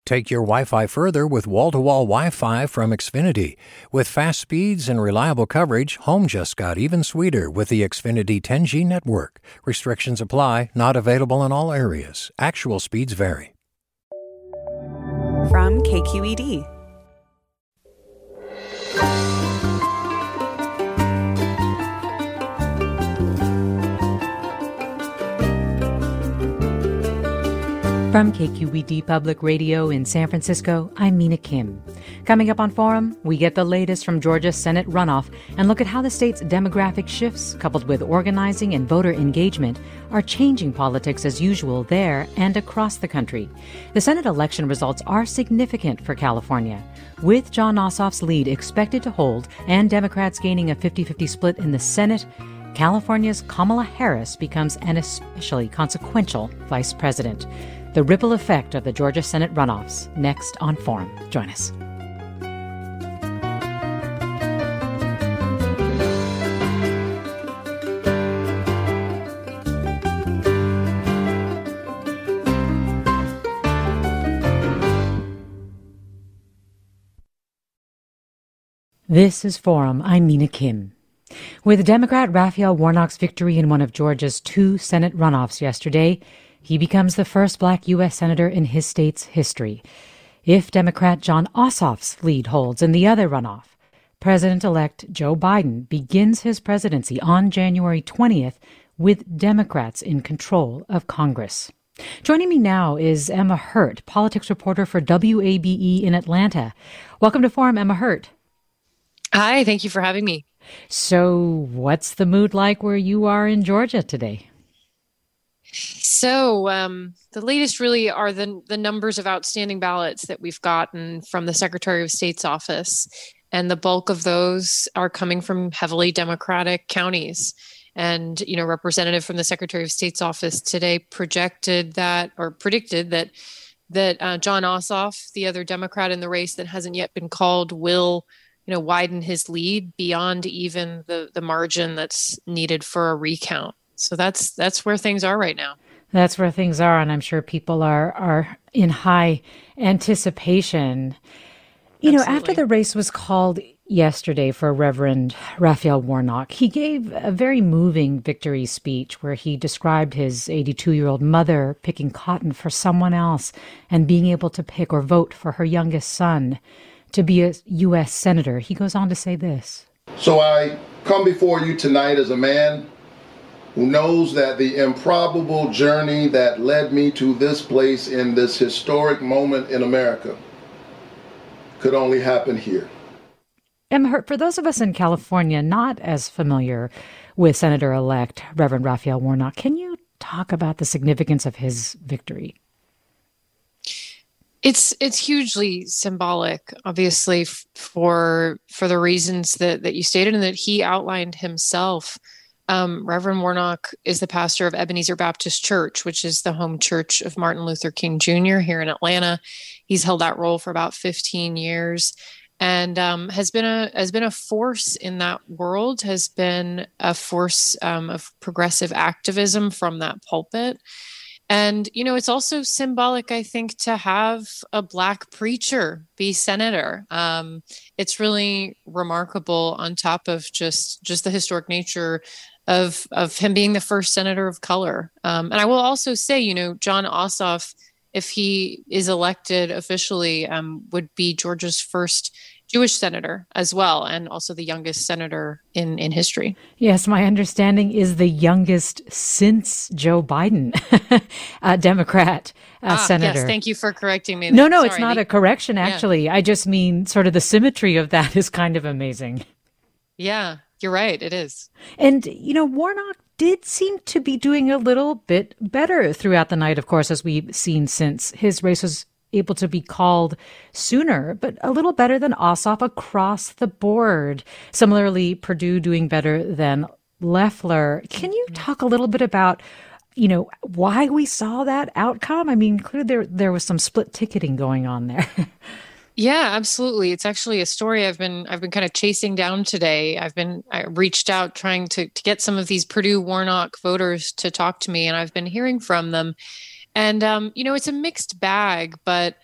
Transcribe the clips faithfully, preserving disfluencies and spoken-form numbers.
Take your Wi-Fi further with wall-to-wall Wi-Fi from Xfinity. With fast speeds and reliable coverage, home just got even sweeter with the Xfinity ten G network. Restrictions apply, not available in all areas. Actual speeds vary. From K Q E D. From K Q E D Public Radio in San Francisco, I'm Mina Kim. Coming up on Forum, we get the latest from Georgia's Senate runoff and look at how the state's demographic shifts, coupled with organizing and voter engagement, are changing politics as usual there and across the country. The Senate election results are significant for California. With Jon Ossoff's lead expected to hold and Democrats gaining a fifty-fifty split in the Senate, California's Kamala Harris becomes an especially consequential vice president. The ripple effect of the Georgia Senate runoffs, next on Forum. Join us. This is Forum. I'm Mina Kim. With Democrat Raphael Warnock's victory in one of Georgia's two Senate runoffs yesterday, he becomes the first black U S senator in his state's history. If Democrat Jon Ossoff's lead holds in the other runoff, President-elect Joe Biden begins his presidency on January twentieth with Democrats in control of Congress. Joining me now is Emma Hurt, politics reporter for W A B E in Atlanta. Welcome to Forum, Emma Hurt. Hi, thank you for having me. So what's the mood like where you are in Georgia today? So um, the latest really are the the numbers of outstanding ballots that we've gotten from the Secretary of State's office. And the bulk of those are coming from heavily Democratic counties. And, you know, representative from the Secretary of State's office today projected that or predicted that that uh, Jon Ossoff, the other Democrat in the race that hasn't yet been called, will you know, widen his lead beyond even the, the margin that's needed for a recount. So that's that's where things are right now. That's where things are, and I'm sure people are are in high anticipation. You Absolutely. know, after the race was called yesterday for Reverend Raphael Warnock, he gave a very moving victory speech where he described his eighty-two-year-old mother picking cotton for someone else and being able to pick or vote for her youngest son to be a U S senator. He goes on to say this. So I come before you tonight as a man who knows that the improbable journey that led me to this place in this historic moment in America could only happen here. Emma Hurt, for those of us in California not as familiar with Senator-elect Reverend Raphael Warnock, can you talk about the significance of his victory? It's it's hugely symbolic, obviously, f- for for the reasons that, that you stated and that he outlined himself. Um, Reverend Warnock is the pastor of Ebenezer Baptist Church, which is the home church of Martin Luther King Junior here in Atlanta. He's held that role for about fifteen years and um, has been a has been a force in that world, has been a force um, of progressive activism from that pulpit. And, you know, it's also symbolic, I think, to have a Black preacher be senator. Um, it's really remarkable on top of just just the historic nature of of him being the first senator of color. Um, and I will also say, you know, Jon Ossoff, if he is elected officially, um, would be Georgia's first Jewish senator as well, and also the youngest senator in, in history. Yes, my understanding is the youngest since Joe Biden, a Democrat uh, ah, senator. Yes, thank you for correcting me. No, no, Sorry, it's not the, a correction, actually. Yeah. I just mean sort of the symmetry of that is kind of amazing. Yeah, you're right. It is. And, you know, Warnock did seem to be doing a little bit better throughout the night, of course, as we've seen since his race was able to be called sooner, but a little better than Ossoff across the board. Similarly, Perdue doing better than Loeffler. Can you talk a little bit about, you know, why we saw that outcome? I mean, clearly there, there was some split ticketing going on there. Yeah, absolutely. It's actually a story I've been I've been kind of chasing down today. I've been I reached out trying to to get some of these Perdue Warnock voters to talk to me, and I've been hearing from them. And um, you know, it's a mixed bag, but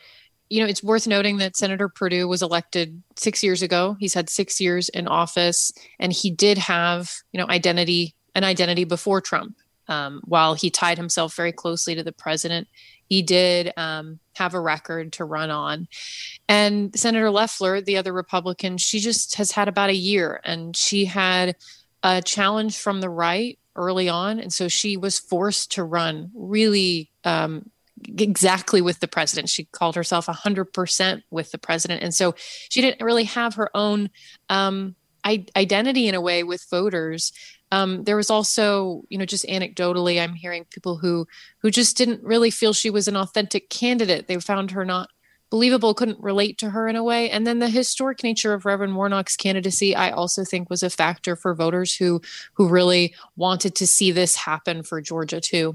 you know, it's worth noting that Senator Perdue was elected six years ago. He's had six years in office, and he did have, you know, identity, an identity before Trump. Um, while he tied himself very closely to the president, he did um, have a record to run on. And Senator Loeffler, the other Republican, she just has had about a year, and she had a challenge from the right early on. And so she was forced to run really um, exactly with the president. She called herself one hundred percent with the president. And so she didn't really have her own um, I- identity in a way with voters. Um, there was also, you know, just anecdotally, I'm hearing people who who just didn't really feel she was an authentic candidate. They found her not believable, couldn't relate to her in a way. And then the historic nature of Reverend Warnock's candidacy, I also think, was a factor for voters who who really wanted to see this happen for Georgia, too.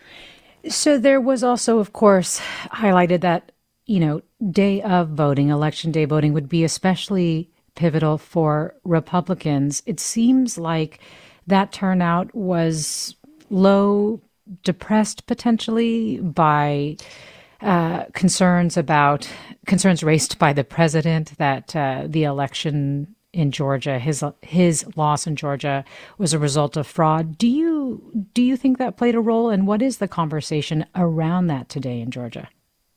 So there was also, of course, highlighted that, you know, day of voting, election day voting would be especially pivotal for Republicans. It seems like that turnout was low, depressed potentially by uh, concerns about concerns raised by the president that uh, the election in Georgia, his his loss in Georgia, was a result of fraud. Do you do you think that played a role, and what is the conversation around that today in Georgia?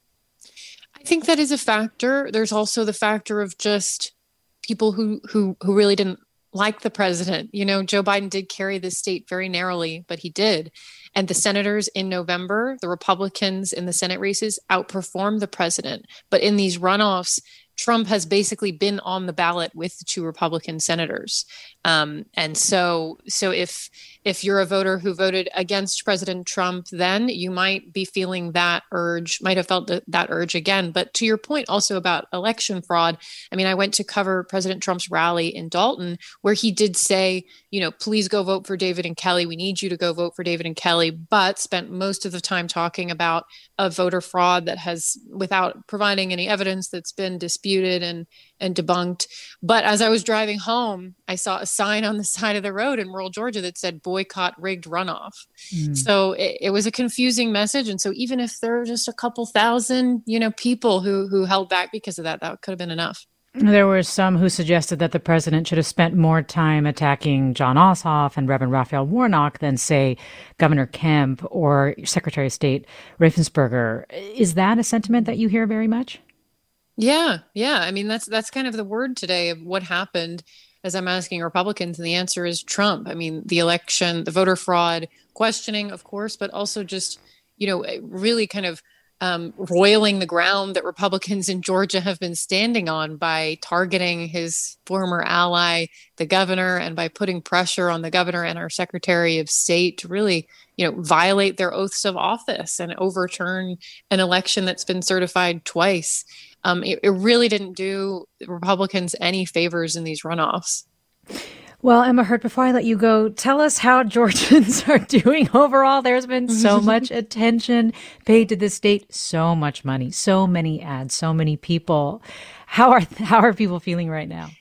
I think that is a factor. There's also the factor of just people who who who really didn't like the president. You know, Joe Biden did carry the state very narrowly, but he did. And the senators in November, the Republicans in the Senate races outperformed the president. But in these runoffs, Trump has basically been on the ballot with the two Republican senators. Um, and so so if if you're a voter who voted against President Trump, then you might be feeling that urge, might have felt th- that urge again. But to your point also about election fraud, I mean, I went to cover President Trump's rally in Dalton, where he did say, you know, please go vote for David and Kelly. We need you to go vote for David and Kelly, but spent most of the time talking about a voter fraud that has, without providing any evidence, that's been disputed and and debunked. But as I was driving home, I saw a sign on the side of the road in rural Georgia that said boycott rigged runoff. Mm. So it, it was a confusing message. And so even if there were just a couple thousand, you know, people who who held back because of that, that could have been enough. There were some who suggested that the president should have spent more time attacking Jon Ossoff and Reverend Raphael Warnock than, say, Governor Kemp or Secretary of State Raffensperger. Is that a sentiment that you hear very much? Yeah, yeah. I mean, that's that's kind of the word today of what happened as I'm asking Republicans, and the answer is Trump. I mean, the election, the voter fraud questioning, of course, but also just, you know, really kind of um, roiling the ground that Republicans in Georgia have been standing on by targeting his former ally, the governor, and by putting pressure on the governor and our Secretary of State to really, you know, violate their oaths of office and overturn an election that's been certified twice. Um, it, it really didn't do Republicans any favors in these runoffs. Well, Emma Hurt, before I let you go, tell us how Georgians are doing overall. There's been so much attention paid to this state, so much money, so many ads, so many people. How are how are people feeling right now?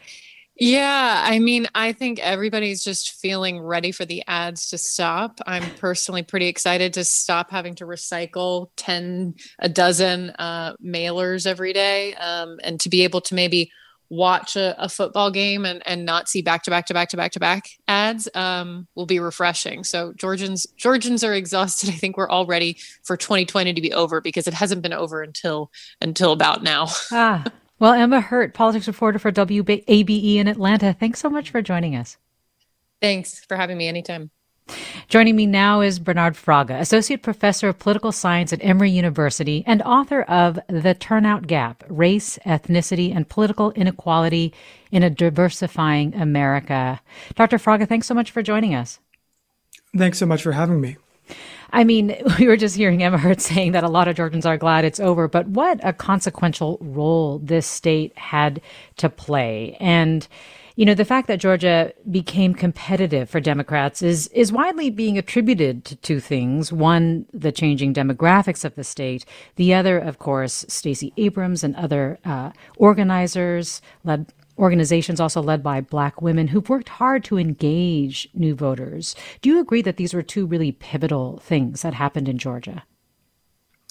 Yeah, I mean, I think everybody's just feeling ready for the ads to stop. I'm personally pretty excited to stop having to recycle ten, a dozen uh, mailers every day, um, and to be able to maybe watch a, a football game and, and not see back to back to back to back to back ads um, will be refreshing. So Georgians, Georgians are exhausted. I think we're all ready for twenty twenty to be over, because it hasn't been over until until about now. Ah. Well, Emma Hurt, politics reporter for W A B E in Atlanta, thanks so much for joining us. Thanks for having me anytime. Joining me now is Bernard Fraga, Associate Professor of Political Science at Emory University and author of The Turnout Gap, Race, Ethnicity, and Political Inequality in a Diversifying America. Doctor Fraga, thanks so much for joining us. Thanks so much for having me. I mean, we were just hearing Emma Hurt saying that a lot of Georgians are glad it's over, but what a consequential role this state had to play. And, you know, the fact that Georgia became competitive for Democrats is is widely being attributed to two things. One, the changing demographics of the state. The other, of course, Stacey Abrams and other uh, organizers led organizations also led by Black women who've worked hard to engage new voters. Do you agree that these were two really pivotal things that happened in Georgia?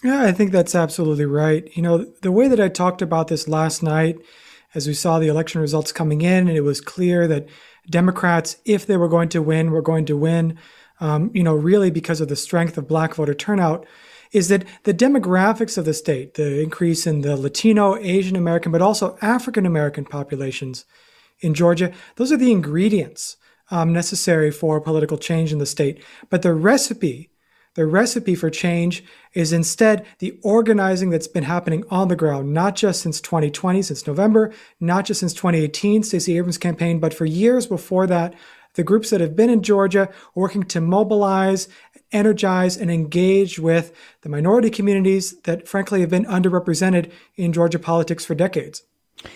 Yeah, I think that's absolutely right. You know, the way that I talked about this last night, as we saw the election results coming in, and it was clear that Democrats, if they were going to win, were going to win, um, you know, really because of the strength of Black voter turnout, is that the demographics of the state, the increase in the Latino, Asian American, but also African American populations in Georgia, those are the ingredients um, necessary for political change in the state. But the recipe, the recipe for change is instead the organizing that's been happening on the ground, not just since twenty twenty, since November, not just since twenty eighteen, Stacey Abrams' campaign, but for years before that, the groups that have been in Georgia working to mobilize, energize, and engage with the minority communities that frankly have been underrepresented in Georgia politics for decades.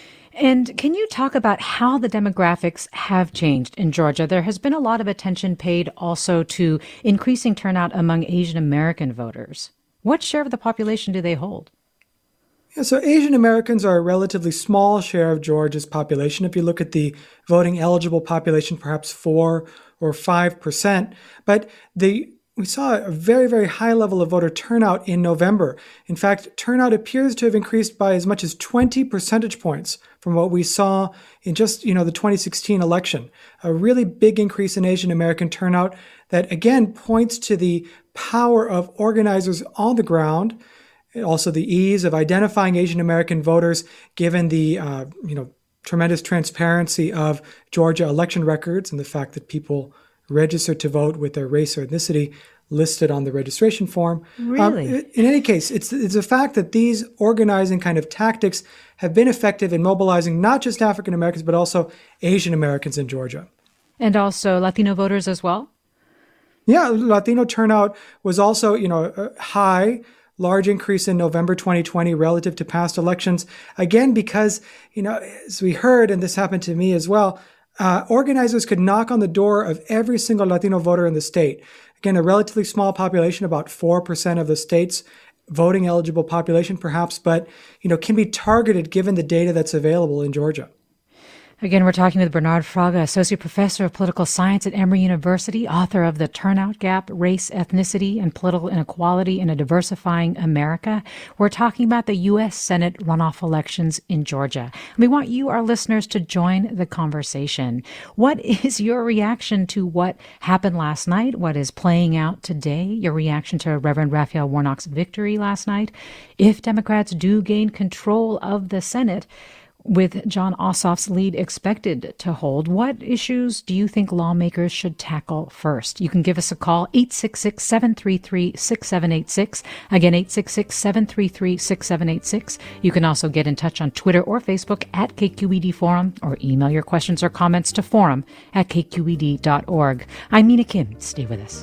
And can you talk about how the demographics have changed in Georgia? There has been a lot of attention paid also to increasing turnout among Asian American voters. What share of the population do they hold? Yeah, so Asian Americans are a relatively small share of Georgia's population. If you look at the voting eligible population, perhaps four or five percent. But the we saw a very, very high level of voter turnout in November. In fact, turnout appears to have increased by as much as twenty percentage points from what we saw in just, you know, the twenty sixteen election. A really big increase in Asian American turnout that, again, points to the power of organizers on the ground, also the ease of identifying Asian American voters, given the, uh, you know, tremendous transparency of Georgia election records and the fact that people registered to vote with their race or ethnicity listed on the registration form. Really? Um, in any case, it's it's a fact that these organizing kind of tactics have been effective in mobilizing not just African Americans, but also Asian Americans in Georgia. And also Latino voters as well? Yeah, Latino turnout was also, you know, high, large increase in November twenty twenty relative to past elections. Again, because, you know, as we heard, and this happened to me as well, Uh, organizers could knock on the door of every single Latino voter in the state. Again, a relatively small population, about four percent of the state's voting eligible population perhaps, but, you know, can be targeted given the data that's available in Georgia. Again, we're talking with Bernard Fraga, Associate Professor of Political Science at Emory University, author of The Turnout Gap, Race, Ethnicity, and Political Inequality in a Diversifying America. We're talking about the U S Senate runoff elections in Georgia. We want you, our listeners, to join the conversation. What is your reaction to what happened last night? What is playing out today? Your reaction to Reverend Raphael Warnock's victory last night? If Democrats do gain control of the Senate, with Jon Ossoff's lead expected to hold, what issues do you think lawmakers should tackle first? You can give us a call, eight six six, seven three three, six seven eight six. Again, eight six six, seven three three, six seven eight six. You can also get in touch on Twitter or Facebook at K Q E D Forum, or email your questions or comments to forum at k q e d dot org. I'm Mina Kim. Stay with us.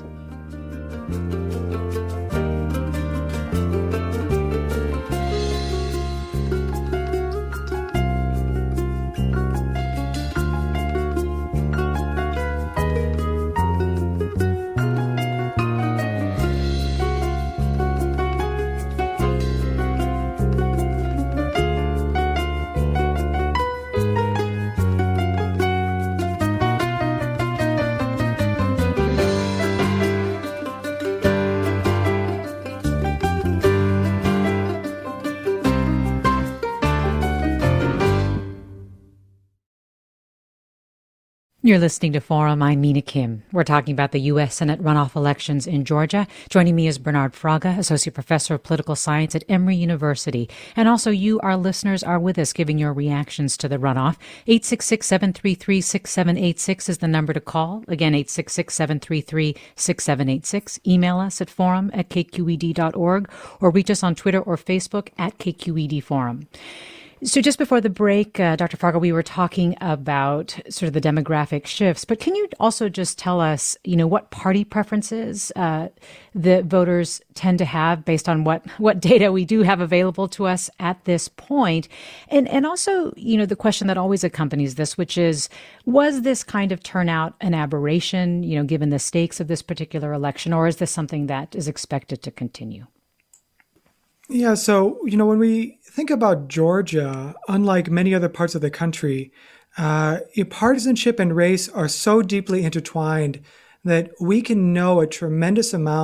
You're listening to Forum. I'm Mina Kim. We're talking about the U S Senate runoff elections in Georgia. Joining me is Bernard Fraga, Associate Professor of Political Science at Emory University. And also you, our listeners, are with us giving your reactions to the runoff. eight six six, seven three three, six seven eight six is the number to call. Again, eight six six, seven three three, six seven eight six. Email us at forum at k q e d dot org or reach us on Twitter or Facebook at K Q E D Forum. So just before the break, uh, Doctor Fraga, we were talking about sort of the demographic shifts, but can you also just tell us, you know, what party preferences uh, the voters tend to have based on what, what data we do have available to us at this point? And, and also, you know, the question that always accompanies this, which is, was this kind of turnout an aberration, you know, given the stakes of this particular election, or is this something that is expected to continue? Yeah, so, you know, when we think about Georgia, unlike many other parts of the country, uh, partisanship and race are so deeply intertwined that we can know a tremendous amount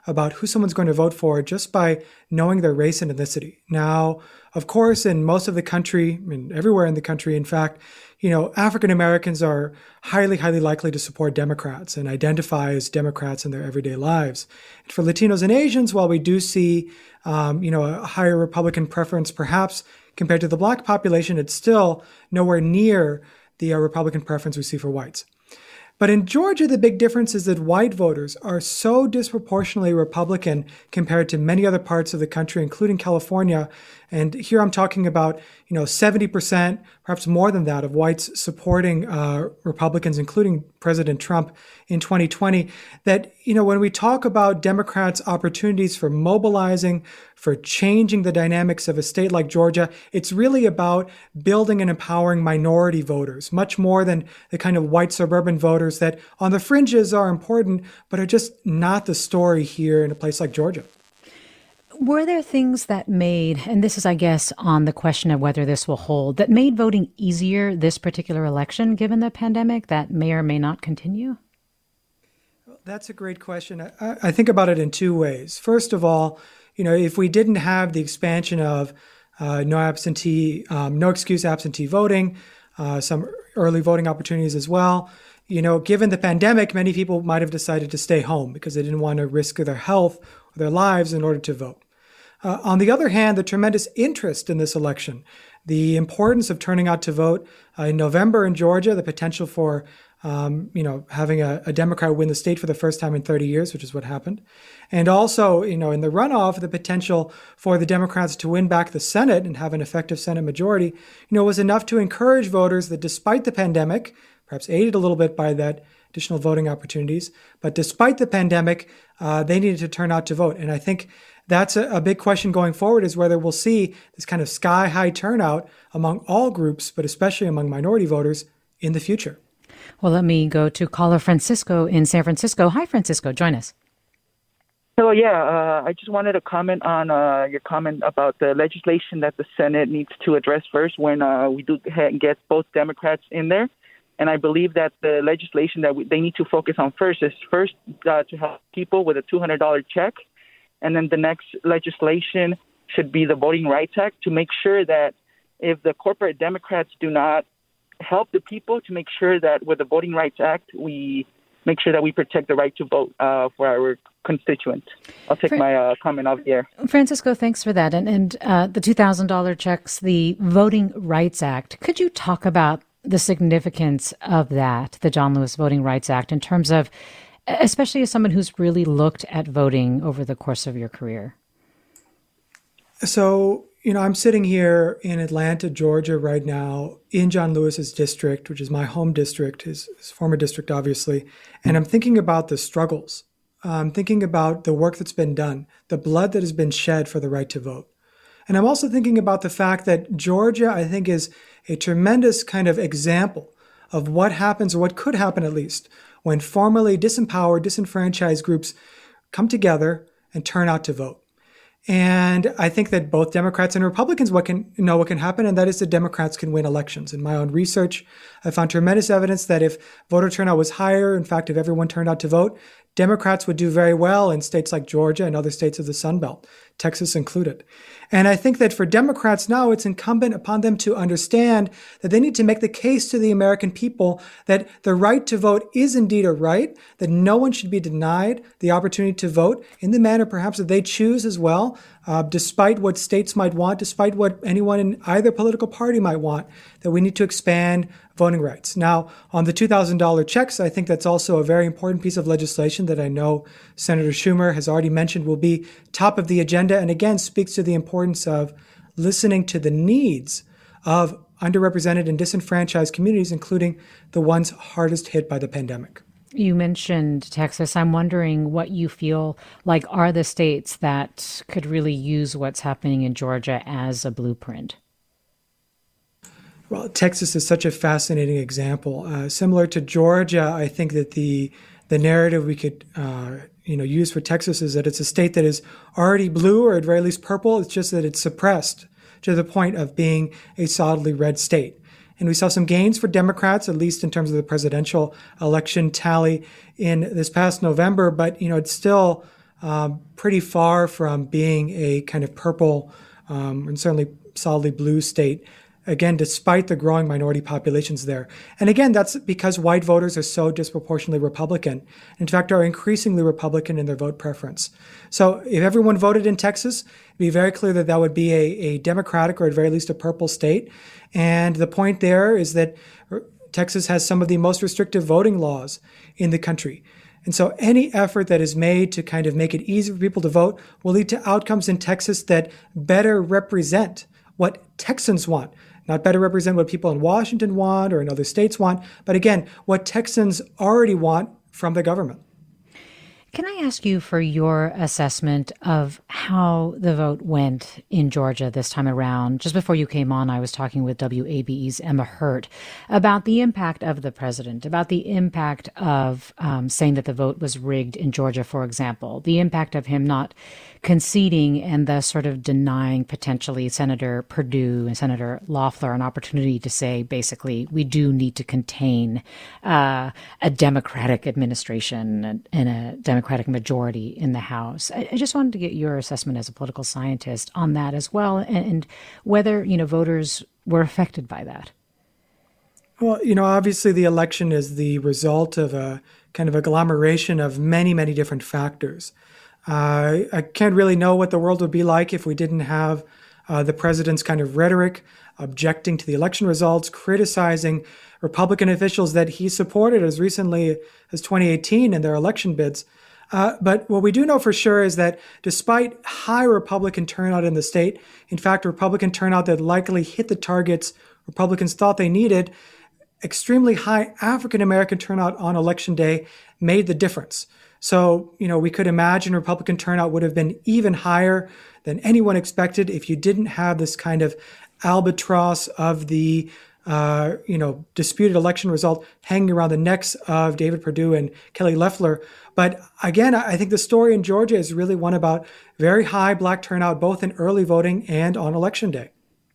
about who someone's going to vote for just by knowing their race and ethnicity. Now, of course, in most of the country, I mean, everywhere in the country, in fact, you know, African Americans are highly, highly likely to support Democrats and identify as Democrats in their everyday lives. And for Latinos and Asians, while we do see, um, you know, a higher Republican preference, perhaps compared to the Black population, it's still nowhere near the uh, Republican preference we see for whites. But in Georgia, the big difference is that white voters are so disproportionately Republican compared to many other parts of the country, including California. And here I'm talking about, you know, seventy percent, perhaps more than that, of whites supporting uh, Republicans, including President Trump in twenty twenty, that, you know, when we talk about Democrats' opportunities for mobilizing, for changing the dynamics of a state like Georgia, it's really about building and empowering minority voters, much more than the kind of white suburban voters that on the fringes are important, but are just not the story here in a place like Georgia. Were there things that made, and this is, I guess, on the question of whether this will hold, that made voting easier this particular election, given the pandemic, that may or may not continue? That's a great question. I, I think about it in two ways. First of all, you know, if we didn't have the expansion of uh, no absentee, um, no excuse absentee voting, uh, some early voting opportunities as well, you know, given the pandemic, many people might have decided to stay home because they didn't want to risk their health or their lives in order to vote. Uh, on the other hand, the tremendous interest in this election, the importance of turning out to vote uh, in November in Georgia, the potential for, um, you know, having a, a Democrat win the state for the first time in thirty years, which is what happened. And also, you know, in the runoff, the potential for the Democrats to win back the Senate and have an effective Senate majority, you know, was enough to encourage voters that despite the pandemic, perhaps aided a little bit by that additional voting opportunities, but despite the pandemic, uh, they needed to turn out to vote. And I think that's a, a big question going forward, is whether we'll see this kind of sky-high turnout among all groups, but especially among minority voters in the future. Well, let me go to caller Francisco in San Francisco. Hi, Francisco. Join us. Hello, yeah. Uh, I just wanted to comment on uh, your comment about the legislation that the Senate needs to address first when uh, we do get both Democrats in there. And I believe that the legislation that we, they need to focus on first is first uh, to help people with a two hundred dollars check. And then the next legislation should be the Voting Rights Act, to make sure that if the corporate Democrats do not help the people, to make sure that with the Voting Rights Act, we make sure that we protect the right to vote uh, for our constituents. I'll take Fra- my uh, comment off the air. Francisco, thanks for that. And, and uh, the two thousand dollars checks, the Voting Rights Act, could you talk about the significance of that, the John Lewis Voting Rights Act, in terms of, especially as someone who's really looked at voting over the course of your career? So, you know, I'm sitting here in Atlanta, Georgia right now, in John Lewis's district, which is my home district, his, his former district, obviously. And I'm thinking about the struggles. I'm thinking about the work that's been done, the blood that has been shed for the right to vote. And I'm also thinking about the fact that Georgia, I think, is a tremendous kind of example of what happens, or what could happen at least, when formerly disempowered, disenfranchised groups come together and turn out to vote. And I think that both Democrats and Republicans what can know what can happen, and that is that Democrats can win elections. In my own research, I found tremendous evidence that if voter turnout was higher, in fact, if everyone turned out to vote, Democrats would do very well in states like Georgia and other states of the Sun Belt, Texas included. And I think that for Democrats now, it's incumbent upon them to understand that they need to make the case to the American people that the right to vote is indeed a right, that no one should be denied the opportunity to vote in the manner perhaps that they choose as well, uh, despite what states might want, despite what anyone in either political party might want, that we need to expand voting rights. Now, on the two thousand dollars checks, I think that's also a very important piece of legislation that I know Senator Schumer has already mentioned will be top of the agenda, and again speaks to the importance of listening to the needs of underrepresented and disenfranchised communities, including the ones hardest hit by the pandemic. You mentioned Texas. I'm wondering what you feel like are the states that could really use what's happening in Georgia as a blueprint. Well, Texas is such a fascinating example. Uh, similar to Georgia, I think that the the narrative we could uh, you know use for Texas is that it's a state that is already blue, or at very least purple. It's just that it's suppressed to the point of being a solidly red state. And we saw some gains for Democrats, at least in terms of the presidential election tally in this past November. But you know, it's still um, pretty far from being a kind of purple um, and certainly solidly blue state. Again, despite the growing minority populations there. And again, that's because white voters are so disproportionately Republican. In fact, are increasingly Republican in their vote preference. So if everyone voted in Texas, it'd be very clear that that would be a, a Democratic or at very least a purple state. And the point there is that Texas has some of the most restrictive voting laws in the country. And so any effort that is made to kind of make it easy for people to vote will lead to outcomes in Texas that better represent what Texans want. Not better represent what people in Washington want or in other states want, but again, what Texans already want from the government. Can I ask you for your assessment of how the vote went in Georgia this time around? Just before you came on, I was talking with W A B E's Emma Hurt about the impact of the president, about the impact of um, saying that the vote was rigged in Georgia, for example, the impact of him not conceding and thus sort of denying potentially Senator Perdue and Senator Loeffler an opportunity to say, basically, we do need to contain uh, a Democratic administration and, and a Democratic majority in the House. I, I just wanted to get your assessment as a political scientist on that as well, and, and whether, you know, voters were affected by that. Well, you know, obviously the election is the result of a kind of agglomeration of many, many different factors. Uh, I can't really know what the world would be like if we didn't have uh, the president's kind of rhetoric, objecting to the election results, criticizing Republican officials that he supported as recently as twenty eighteen in their election bids. Uh, but what we do know for sure is that despite high Republican turnout in the state, in fact, Republican turnout that likely hit the targets Republicans thought they needed, extremely high African-American turnout on election day made the difference. So, you know, we could imagine Republican turnout would have been even higher than anyone expected if you didn't have this kind of albatross of the, uh, you know, disputed election result hanging around the necks of David Perdue and Kelly Loeffler. But again, I think the story in Georgia is really one about very high Black turnout, both in early voting and on election day.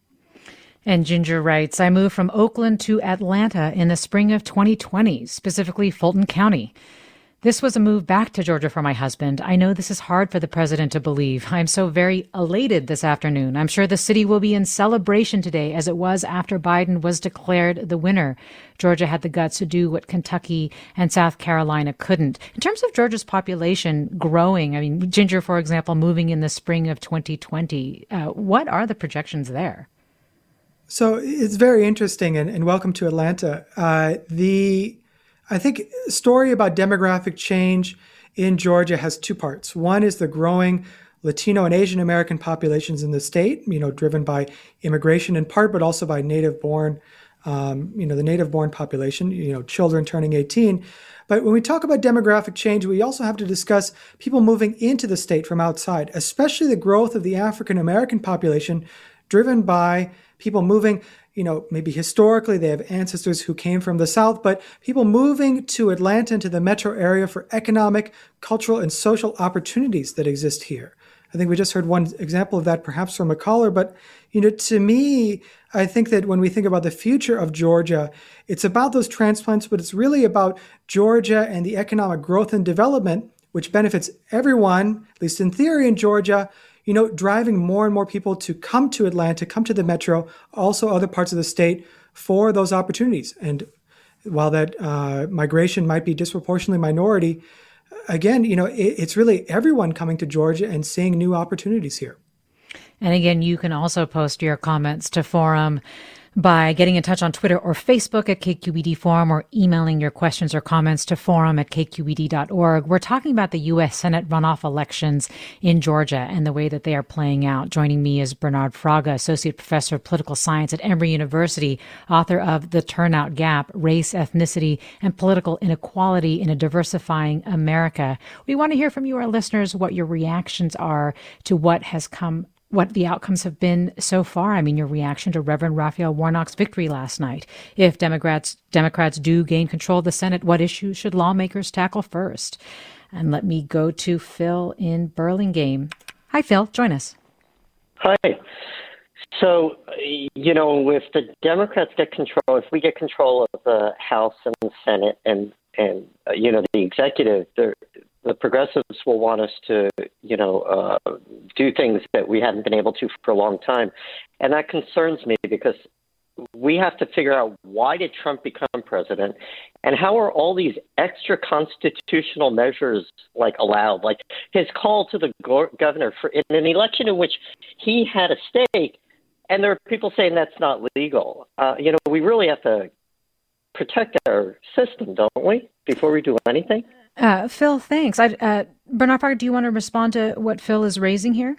And Ginger writes, I moved from Oakland to Atlanta in the spring of twenty twenty, specifically Fulton County. This was a move back to Georgia for my husband. I know this is hard for the president to believe. I'm so very elated this afternoon. I'm sure the city will be in celebration today, as it was after Biden was declared the winner. Georgia had the guts to do what Kentucky and South Carolina couldn't. In terms of Georgia's population growing, I mean, Ginger, for example, moving in the spring of twenty twenty, uh, what are the projections there? So it's very interesting, and, and welcome to Atlanta. Uh, the I think a story about demographic change in Georgia has two parts. One is the growing Latino and Asian American populations in the state, you know, driven by immigration in part, but also by native-born, um, you know, the native-born population, you know, children turning eighteen. But when we talk about demographic change, we also have to discuss people moving into the state from outside, especially the growth of the African American population, driven by people moving. You know, maybe historically they have ancestors who came from the South, but people moving to Atlanta and to the metro area for economic, cultural, and social opportunities that exist here. I think we just heard one example of that perhaps from a caller, but, you know, to me, I think that when we think about the future of Georgia, it's about those transplants, but it's really about Georgia and the economic growth and development, which benefits everyone, at least in theory in Georgia, you know, driving more and more people to come to Atlanta, come to the metro, also other parts of the state for those opportunities. And while that uh, migration might be disproportionately minority, again, you know, it, it's really everyone coming to Georgia and seeing new opportunities here. And again, you can also post your comments to Forum by getting in touch on Twitter or Facebook at K Q E D Forum, or emailing your questions or comments to forum at K Q E D dot org. We're talking about the U S Senate runoff elections in Georgia and the way that they are playing out. Joining me is Bernard Fraga, Associate Professor of Political Science at Emory University, author of The Turnout Gap, Race, Ethnicity, and Political Inequality in a Diversifying America. We want to hear from you, our listeners, what your reactions are to what has come what the outcomes have been so far. I mean, your reaction to Reverend Raphael Warnock's victory last night. If Democrats Democrats do gain control of the Senate, what issues should lawmakers tackle first? And let me go to Phil in Burlingame. Hi, Phil. Join us. Hi. So, you know, if the Democrats get control, if we get control of the House and the Senate and, and uh, you know, the executive, there, the progressives will want us to, you know, uh, do things that we haven't been able to for a long time. And that concerns me because we have to figure out, why did Trump become president, and how are all these extra constitutional measures like allowed? Like his call to the go- governor for in an election in which he had a stake, and there are people saying that's not legal. Uh, you know, we really have to protect our system, don't we, before we do anything? Uh, Phil, thanks. I, uh, Bernard Farga, do you want to respond to what Phil is raising here?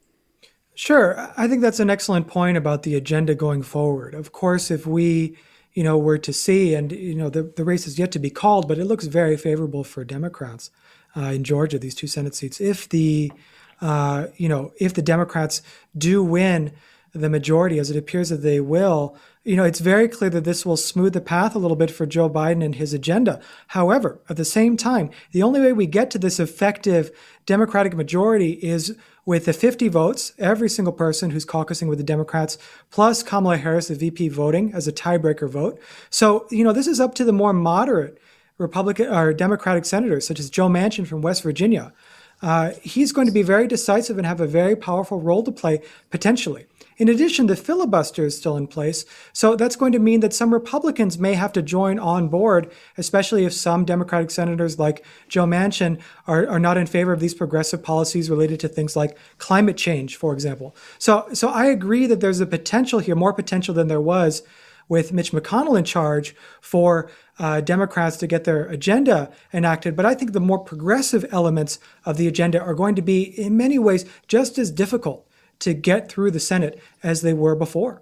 Sure. I think that's an excellent point about the agenda going forward. Of course, if we, you know, were to see, and, you know, the, the race is yet to be called, but it looks very favorable for Democrats uh, in Georgia, these two Senate seats. If the, uh, you know, if the Democrats do win the majority, as it appears that they will, you know, it's very clear that this will smooth the path a little bit for Joe Biden and his agenda. However, at the same time, the only way we get to this effective Democratic majority is with the fifty votes, every single person who's caucusing with the Democrats, plus Kamala Harris, the V P, voting as a tiebreaker vote. So, you know, this is up to the more moderate Republican or Democratic senators, such as Joe Manchin from West Virginia. Uh, he's going to be very decisive and have a very powerful role to play, potentially. In addition, the filibuster is still in place, so that's going to mean that some Republicans may have to join on board, especially if some Democratic senators like Joe Manchin are, are not in favor of these progressive policies related to things like climate change, for example. So, so I agree that there's a potential here, more potential than there was with Mitch McConnell in charge, for uh, Democrats to get their agenda enacted. But I think the more progressive elements of the agenda are going to be, in many ways, just as difficult to get through the Senate as they were before.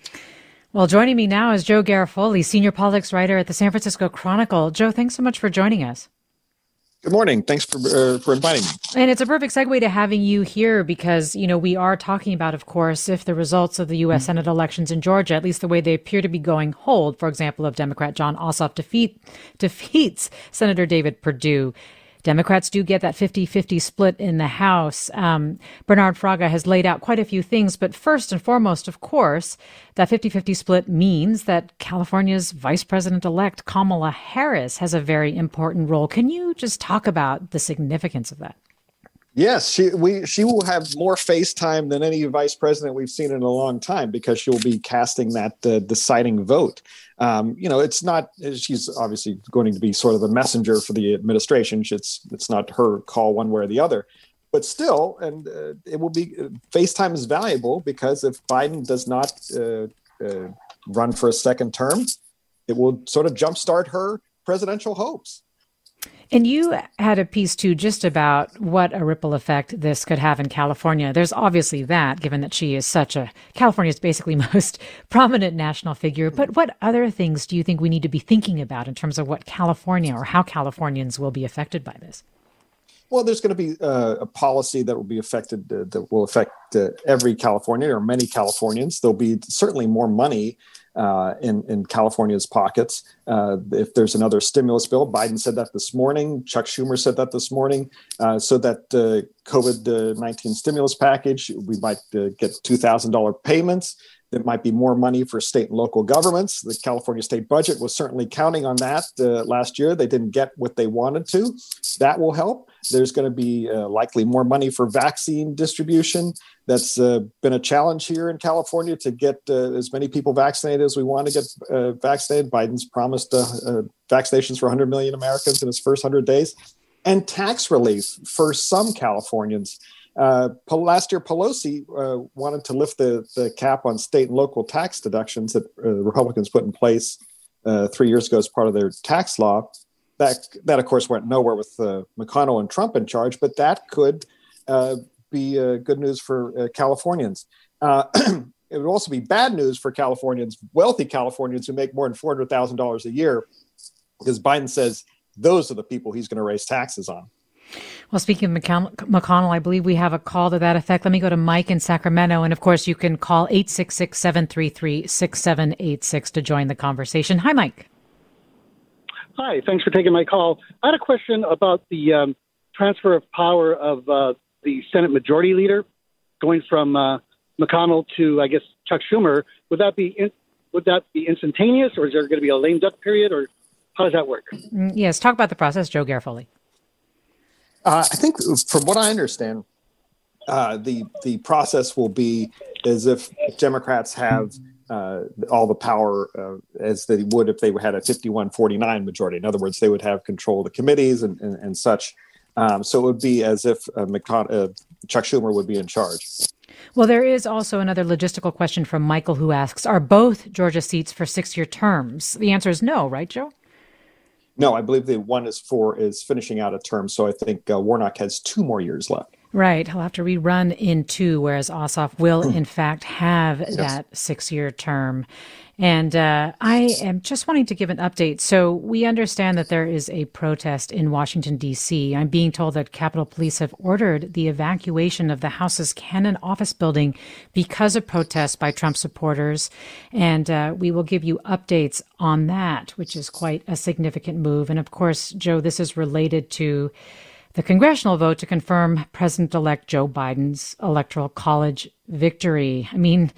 Well, joining me now is Joe Garofoli, senior politics writer at the San Francisco Chronicle. Joe, thanks so much for joining us. Good morning. Thanks for uh, for inviting me. And it's a perfect segue to having you here because, you know, we are talking about, of course, if the results of the U S Mm-hmm. Senate elections in Georgia, at least the way they appear to be going, hold, for example, if Democrat Jon Ossoff defeat, defeats Senator David Perdue. Democrats do get that fifty-fifty split in the House. Um, Bernard Fraga has laid out quite a few things, but first and foremost, of course, that fifty-fifty split means that California's Vice President-elect Kamala Harris has a very important role. Can you just talk about the significance of that? Yes, she we she will have more face time than any vice president we've seen in a long time because she'll be casting that uh, deciding vote. Um, you know, it's not, she's obviously going to be sort of the messenger for the administration. It's, it's not her call one way or the other, but still, and uh, it will be, uh, FaceTime is valuable because if Biden does not uh, uh, run for a second term, it will sort of jumpstart her presidential hopes. And you had a piece, too, just about what a ripple effect this could have in California. There's obviously that, given that she is such a California's basically most prominent national figure. But what other things do you think we need to be thinking about in terms of what California or how Californians will be affected by this? Well, there's going to be uh, a policy that will be affected, uh, that will affect uh, every Californian or many Californians. There'll be certainly more money Uh, in, in California's pockets. Uh, if there's another stimulus bill, Biden said that this morning, Chuck Schumer said that this morning, uh, so that uh, COVID nineteen stimulus package, we might uh, get two thousand dollars payments. There might be more money for state and local governments. The California state budget was certainly counting on that uh, last year. They didn't get what they wanted to. That will help. There's going to be uh, likely more money for vaccine distribution. That's uh, been a challenge here in California to get uh, as many people vaccinated as we want to get uh, vaccinated. Biden's promised uh, uh, vaccinations for one hundred million Americans in his first one hundred days. And tax relief for some Californians. Uh, last year, Pelosi uh, wanted to lift the, the cap on state and local tax deductions that uh, Republicans put in place uh, three years ago as part of their tax law. That, that of course, went nowhere with uh, McConnell and Trump in charge, but that could uh, be uh, good news for uh, Californians. Uh, it would also be bad news for Californians, wealthy Californians who make more than four hundred thousand dollars a year, because Biden says those are the people he's going to raise taxes on. Well, speaking of McConnell, I believe we have a call to that effect. Let me go to Mike in Sacramento. And of course, you can call eight six six, seven three three, six seven eight six to join the conversation. Hi, Mike. Hi, thanks for taking my call. I had a question about the um, transfer of power of uh, the Senate Majority Leader going from uh, McConnell to, I guess, Chuck Schumer. Would that be in, would that be instantaneous, or is there going to be a lame duck period, or how does that work? Yes, talk about the process, Joe Garofoli. Uh, I think, from what I understand, uh, the the process will be as if Democrats have uh, all the power uh, as they would if they had a fifty-one forty-nine majority. In other words, they would have control of the committees and, and, and such. Um, so it would be as if uh, McCon- uh, Chuck Schumer would be in charge. Well, there is also another logistical question from Michael, who asks, are both Georgia seats for six-year terms? The answer is no, right, Joe? No, I believe the one is for is finishing out a term. So I think uh, Warnock has two more years left. Right. He'll have to rerun in two, whereas Ossoff will, in fact, have yes. that six-year term. And uh, I am just wanting to give an update. So we understand that there is a protest in Washington, D C. I'm being told that Capitol Police have ordered the evacuation of the House's Cannon office building because of protests by Trump supporters. And uh, we will give you updates on that, which is quite a significant move. And of course, Joe, this is related to the congressional vote to confirm President-elect Joe Biden's Electoral College victory. I mean,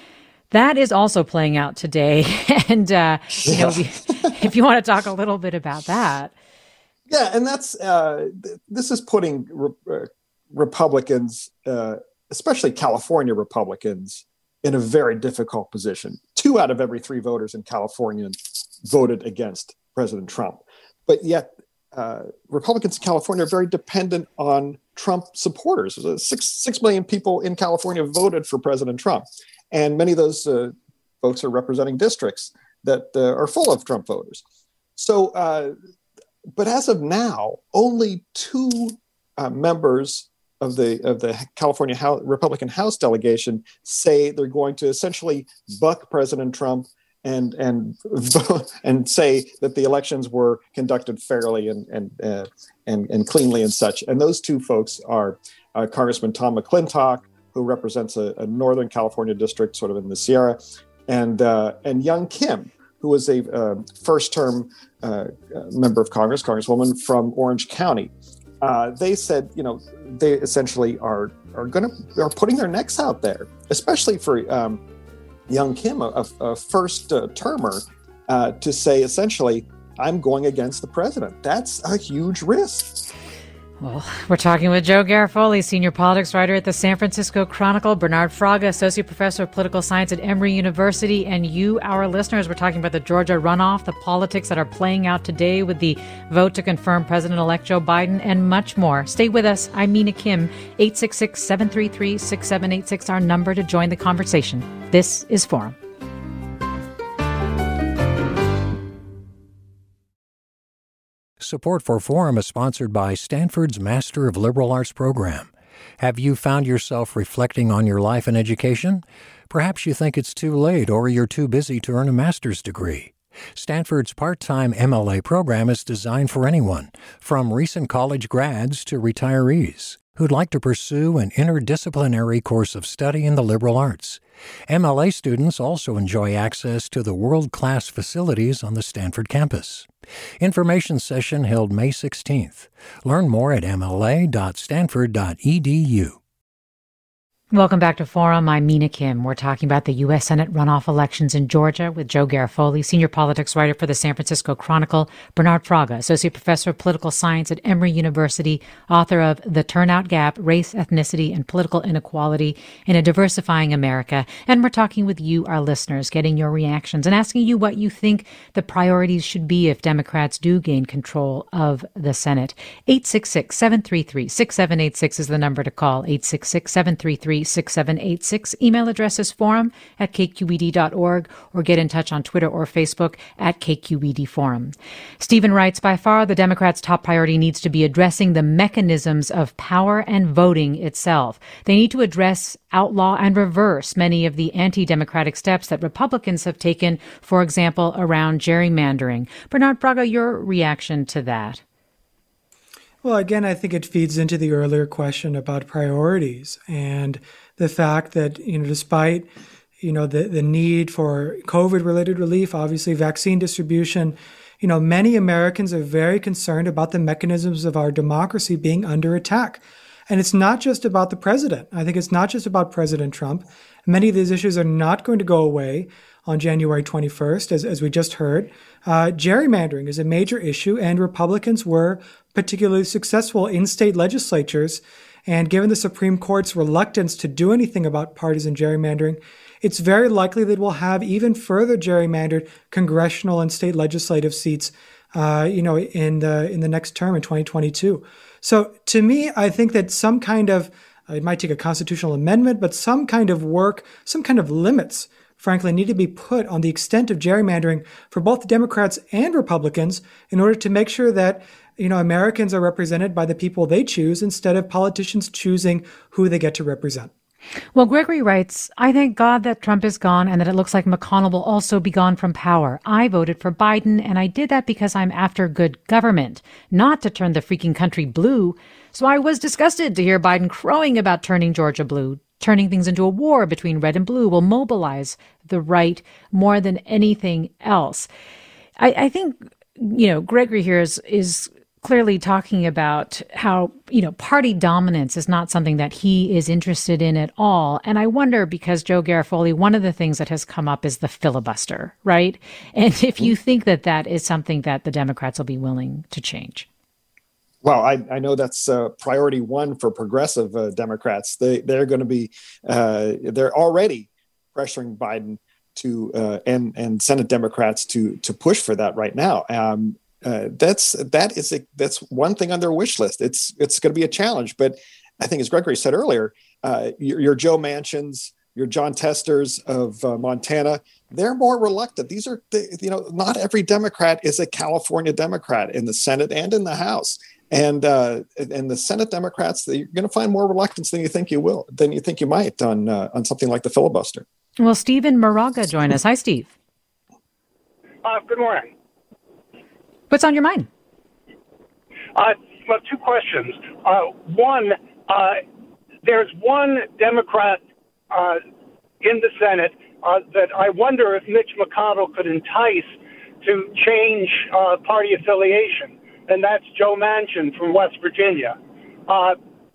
that is also playing out today. And, uh, you know, we, if you want to talk a little bit about that. Yeah, and that's, uh, th- this is putting re- uh, Republicans, uh, especially California Republicans, in a very difficult position. Two out of every three voters in California voted against President Trump. But yet, uh, Republicans in California are very dependent on Trump supporters. Six, six million people in California voted for President Trump. And many of those uh, folks are representing districts that uh, are full of Trump voters. So, uh, but as of now, only two uh, members of the of the California House, Republican House delegation say they're going to essentially buck President Trump and and and say that the elections were conducted fairly and and uh, and, and cleanly and such. And those two folks are uh, Congressman Tom McClintock, who represents a, a Northern California district, sort of in the Sierra, and uh, and Young Kim, who was a uh, first-term uh, member of Congress, Congresswoman from Orange County. Uh, they said, you know, they essentially are are going to are putting their necks out there, especially for um, Young Kim, a, a first uh, termer, uh, to say essentially, I'm going against the president. That's a huge risk. Well, we're talking with Joe Garofoli, senior politics writer at the San Francisco Chronicle, Bernard Fraga, associate professor of political science at Emory University, and you, our listeners. We're talking about the Georgia runoff, the politics that are playing out today with the vote to confirm President-elect Joe Biden, and much more. Stay with us. I'm Mina Kim. eight six six, seven three three, six seven eight six, our number to join the conversation. This is Forum. Support for Forum is sponsored by Stanford's Master of Liberal Arts program. Have you found yourself reflecting on your life and education? Perhaps you think it's too late or you're too busy to earn a master's degree. Stanford's part-time M L A program is designed for anyone, from recent college grads to retirees, who'd like to pursue an interdisciplinary course of study in the liberal arts. M L A students also enjoy access to the world-class facilities on the Stanford campus. Information session held May sixteenth. Learn more at m l a dot stanford dot e d u. Welcome back to Forum. I'm Mina Kim. We're talking about the U S Senate runoff elections in Georgia with Joe Garofoli, senior politics writer for the San Francisco Chronicle, Bernard Fraga, associate professor of political science at Emory University, author of The Turnout Gap, Race, Ethnicity, and Political Inequality in a Diversifying America. And we're talking with you, our listeners, getting your reactions and asking you what you think the priorities should be if Democrats do gain control of the Senate. eight six six, seven three three, six seven eight six is the number to call, eight six six, seven three three, six seven eight six. Email address is forum at k q e d dot org or get in touch on Twitter or Facebook at K Q E D Forum. Stephen writes, by far the Democrats' top priority needs to be addressing the mechanisms of power and voting itself. They need to address, outlaw, and reverse many of the anti-democratic steps that Republicans have taken, for example, around gerrymandering. Bernard Fraga, your reaction to that? Well, again, I think it feeds into the earlier question about priorities and the fact that, you know, despite, you know, the, the need for COVID-related relief, obviously vaccine distribution, you know, many Americans are very concerned about the mechanisms of our democracy being under attack. And it's not just about the president. I think it's not just about President Trump. Many of these issues are not going to go away on January twenty-first, as, as we just heard. Uh, gerrymandering is a major issue, and Republicans were particularly successful in state legislatures. And given the Supreme Court's reluctance to do anything about partisan gerrymandering, it's very likely that we'll have even further gerrymandered congressional and state legislative seats, uh, you know, in the in the next term in twenty twenty-two. So to me, I think that some kind of, uh, it might take a constitutional amendment, but some kind of work, some kind of limits, frankly, need to be put on the extent of gerrymandering for both Democrats and Republicans in order to make sure that, you know, Americans are represented by the people they choose instead of politicians choosing who they get to represent. Well, Gregory writes, I thank God that Trump is gone and that it looks like McConnell will also be gone from power. I voted for Biden, and I did that because I'm after good government, not to turn the freaking country blue. So I was disgusted to hear Biden crowing about turning Georgia blue. Turning things into a war between red and blue will mobilize the right more than anything else. I, I think, you know, Gregory here is, is clearly talking about how, you know, party dominance is not something that he is interested in at all. And I wonder, because Joe Garofoli, one of the things that has come up is the filibuster, right? And if you think that that is something that the Democrats will be willing to change. Well, I, I know that's uh, priority one for progressive uh, Democrats. They, they're going to be, uh, they're already pressuring Biden to, uh, and, and Senate Democrats to, to push for that right now. Um, Uh, that's that is a, that's one thing on their wish list. It's it's going to be a challenge, but I think, as Gregory said earlier, uh, your, your Joe Manchins, your John Testers of uh, Montana, they're more reluctant. These are, you know, not every Democrat is a California Democrat in the Senate and in the House, and uh, and the Senate Democrats, you're going to find more reluctance than you think you will, than you think you might on uh, on something like the filibuster. Well, Stephen Moraga join us. Hi, Steve. Uh, good morning. What's on your mind? Uh, well, two questions. Uh, one, uh, there's one Democrat uh, in the Senate uh, that I wonder if Mitch McConnell could entice to change uh, party affiliation, and that's Joe Manchin from West Virginia. Uh,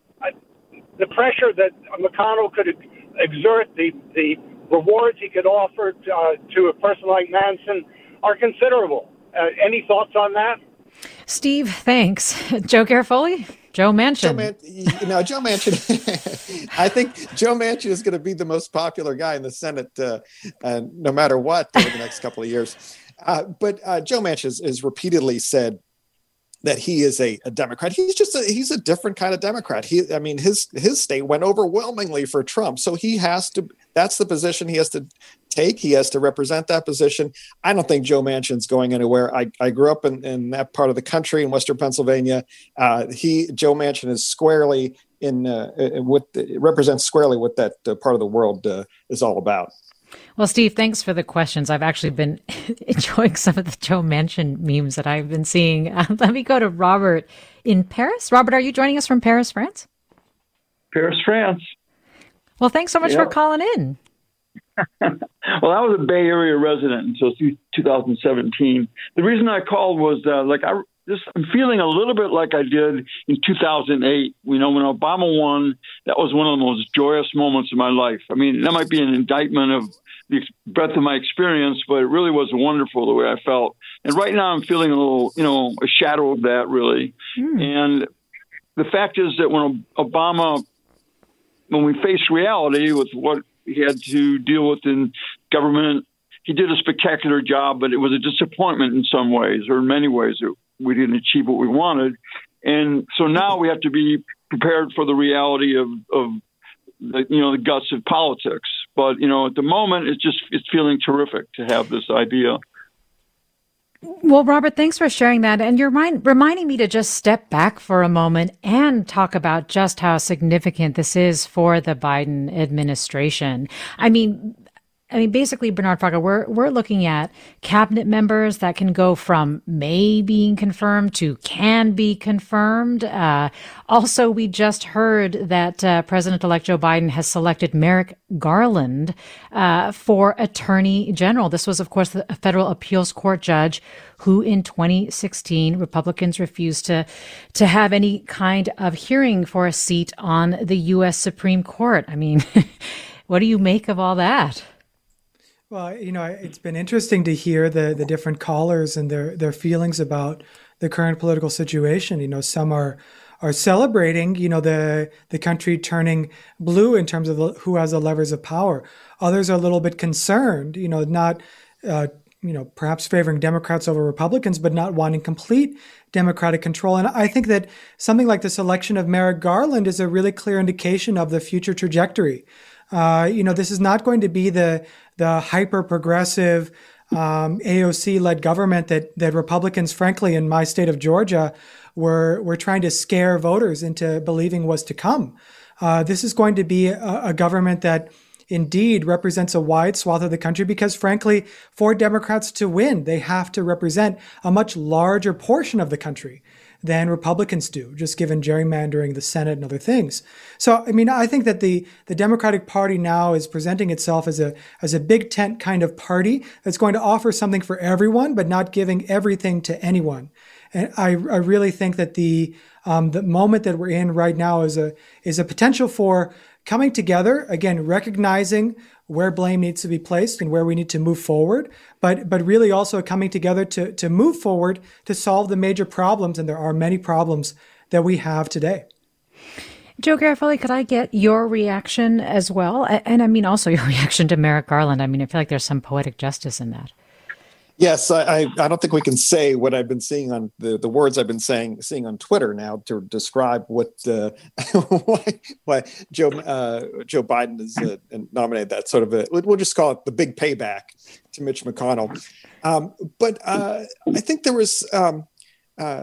the pressure that McConnell could exert, the, the rewards he could offer to, uh, to a person like Manchin are considerable. Uh, any thoughts on that? Steve, thanks. Joe Garofoli? Joe Manchin. Joe Man- you know, Joe Manchin, I think Joe Manchin is going to be the most popular guy in the Senate, uh, uh, no matter what, over the next couple of years. Uh, but uh, Joe Manchin has, has repeatedly said that he is a, a Democrat. He's just a, he's a different kind of Democrat. He, I mean, his his state went overwhelmingly for Trump, so he has to. That's the position he has to take. He has to represent that position. I don't think Joe Manchin's going anywhere. I, I grew up in, in that part of the country in Western Pennsylvania. Uh, he Joe Manchin is squarely in uh, what represents squarely what that uh, part of the world uh, is all about. Well, Steve, thanks for the questions. I've actually been enjoying some of the Joe Manchin memes that I've been seeing. Uh, let me go to Robert in Paris. Robert, are you joining us from Paris, France? Paris, France. Well, thanks so much yep. for calling in. Well, I was a Bay Area resident until two thousand seventeen. The reason I called was uh, like I just I'm feeling a little bit like I did in two thousand eight. You know, when Obama won, that was one of the most joyous moments of my life. I mean, that might be an indictment of the breadth of my experience, but it really was wonderful the way I felt. And right now I'm feeling a little, you know, a shadow of that, really. Mm. And the fact is that when Obama, when we faced reality with what he had to deal with in government, he did a spectacular job, but it was a disappointment in some ways, or in many ways, that we didn't achieve what we wanted. And so now we have to be prepared for the reality of, of the, you know, the guts of politics. But, you know, at the moment, it's just, it's feeling terrific to have this idea. Well, Robert, thanks for sharing that. And you're mind, reminding me to just step back for a moment and talk about just how significant this is for the Biden administration. I mean, I mean, basically, Bernard Fraga, we're we're looking at cabinet members that can go from may being confirmed to can be confirmed. Uh, also, we just heard that uh, President-elect Joe Biden has selected Merrick Garland uh, for Attorney General. This was, of course, the federal appeals court judge who in twenty sixteen, Republicans refused to to have any kind of hearing for a seat on the U S Supreme Court. I mean, what do you make of all that? Well, you know, it's been interesting to hear the the different callers and their their feelings about the current political situation. You know, some are are celebrating, you know, the the country turning blue in terms of the, who has the levers of power. Others are a little bit concerned, you know, not, uh, you know, perhaps favoring Democrats over Republicans, but not wanting complete Democratic control. And I think that something like this election of Merrick Garland is a really clear indication of the future trajectory. Uh, you know, this is not going to be the the hyper progressive um, A O C-led government that that Republicans, frankly, in my state of Georgia, were were trying to scare voters into believing was to come. Uh, this is going to be a, a government that indeed represents a wide swath of the country because, frankly, for Democrats to win, they have to represent a much larger portion of the country than Republicans do, just given gerrymandering, the Senate, and other things. So, I mean, I think that the the Democratic Party now is presenting itself as a as a big tent kind of party that's going to offer something for everyone, but not giving everything to anyone. And I, I really think that the um, the moment that we're in right now is a is a potential for coming together, again, recognizing where blame needs to be placed and where we need to move forward, but but really also coming together to to move forward to solve the major problems, and there are many problems that we have today. Joe Garofoli, could I get your reaction as well? And, and I mean also your reaction to Merrick Garland. I mean, I feel like there's some poetic justice in that. Yes, I, I, I don't think we can say what I've been seeing on the, the words I've been saying seeing on Twitter now to describe what uh, why, why Joe uh, Joe Biden has uh, nominated that sort of a, we'll just call it the big payback to Mitch McConnell. Um, but uh, I think there was um, uh,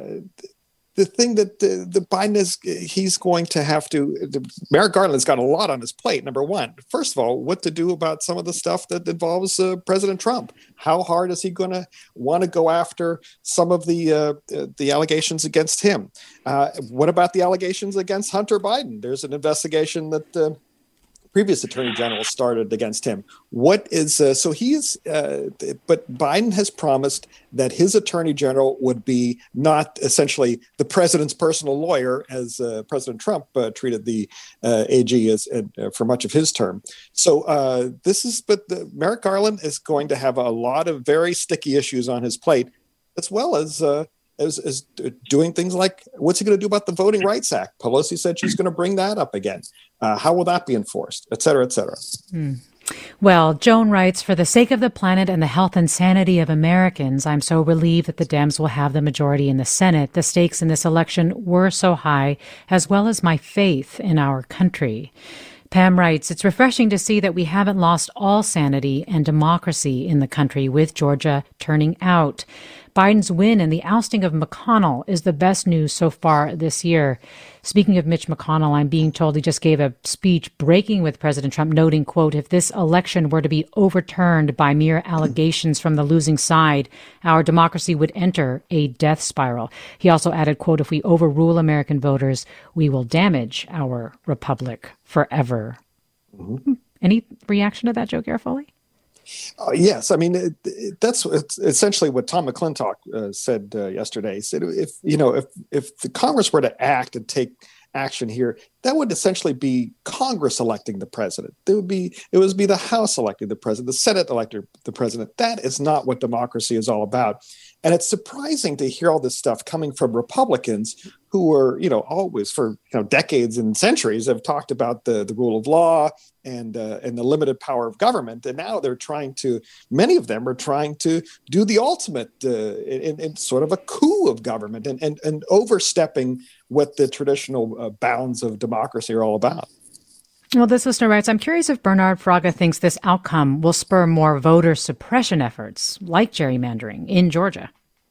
the thing that the, the Biden is he's going to have to. The, Merrick Garland's got a lot on his plate. Number one, first of all, what to do about some of the stuff that involves uh, President Trump. How hard is he going to want to go after some of the uh, the allegations against him? Uh, what about the allegations against Hunter Biden? There's an investigation that the previous attorney general started against him. What is uh, so he is, uh, but Biden has promised that his attorney general would be not essentially the president's personal lawyer, as uh, President Trump uh, treated the uh, A G as uh, for much of his term. So uh, this is, but the, Merrick Garland is going to have a lot of very sticky issues on his plate, as well as. Uh, As, as doing things like, what's he going to do about the Voting Rights Act? Pelosi said she's going to bring that up again. Uh, how will that be enforced, et cetera, et cetera? Hmm. Well, Joan writes, for the sake of the planet and the health and sanity of Americans, I'm so relieved that the Dems will have the majority in the Senate. The stakes in this election were so high, as well as my faith in our country. Pam writes, it's refreshing to see that we haven't lost all sanity and democracy in the country with Georgia turning out. Biden's win and the ousting of McConnell is the best news so far this year. Speaking of Mitch McConnell, I'm being told he just gave a speech breaking with President Trump, noting, quote, if this election were to be overturned by mere allegations from the losing side, our democracy would enter a death spiral. He also added, quote, if we overrule American voters, we will damage our republic forever. Mm-hmm. Any reaction to that, Joe Garofoli? Uh, yes, I mean it, it, that's essentially what Tom McClintock uh, said uh, yesterday. He said, if you know, if if the Congress were to act and take action here, that would essentially be Congress electing the president. It would be it would be the House electing the president, the Senate electing the president. That is not what democracy is all about. And it's surprising to hear all this stuff coming from Republicans who were, you know, always for you know decades and centuries have talked about the, the rule of law and uh, and the limited power of government. And now they're trying to, many of them are trying to do the ultimate uh, in, in sort of a coup of government and, and, and overstepping what the traditional uh, bounds of democracy are all about. Well, this listener writes, I'm curious if Bernard Fraga thinks this outcome will spur more voter suppression efforts like gerrymandering in Georgia.